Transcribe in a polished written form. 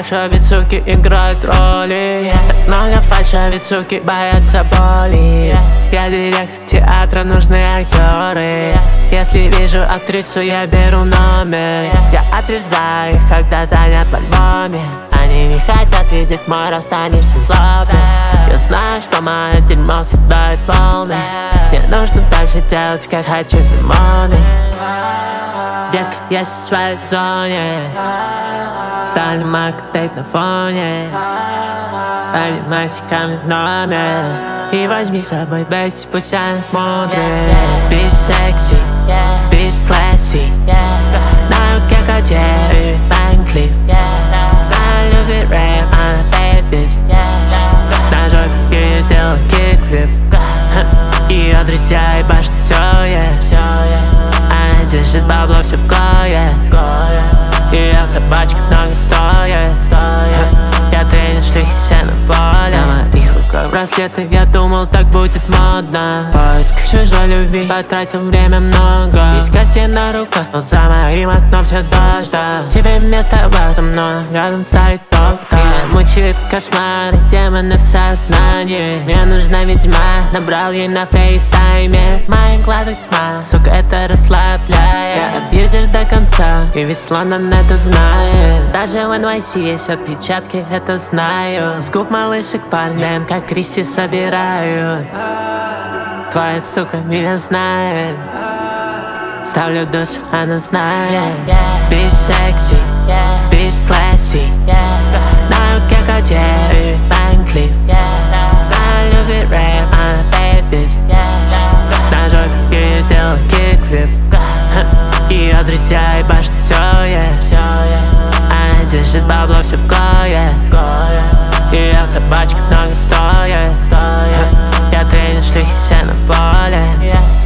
фальша, ведь суки играют роли. Так много фальша, ведь суки боятся боли. Я директор театра, нужны актеры. Если вижу актрису, я беру номер. Я отрезаю их, когда занят в альбоме. Они не хотят видеть мой рост, они все злобны. Я знаю, что мое дерьмо создает волны. Мне нужно дальше делать, как хочу лимоны. Детка, я в своей зоне. Ставлю марку тейп на фоне. Поднимайся ко мне в номер и возьми с собой бейси, пусть она смотрит. Bitch sexy, bitch classy. На руке Cartier, Bankley. Она любит рэп, она bad bitch. На жопе ей сделал кикфлип. Ее друзья ебашут всё, она держит бабло все в кое. Ее собачка много стоит. Я тренер шлюхи все на поле. На моих руках браслеты, я думал, так будет модно. Поиск чужой любви, потратил время много. Есть картина на руках, но за моим окном все дождь. Тебе место было со мной, рядом стоит топка. Меня мучают кошмары, демоны в сознании. Мне нужна ведьма, набрал ей на фейстайме. В моих глазах тьма, сука, это расслабляет. Я абьюзер до конца, и весь Лондон это знает. Даже в NYC есть отпечатки, это знаю. С губ малышек парни ДНК Кристи собирают. Твоя сука меня знает. Ставлю душ, она знает. Bitch sexy, bitch classy. На руке Cartier, Bankley. Она любит рэп, она bad bitch. На жопе ей сделал кикфлип. Ее друзья ебашут всё, она держит бабло все в кое. Ее собачка много стоит. Я тренер шлюхи все на поле.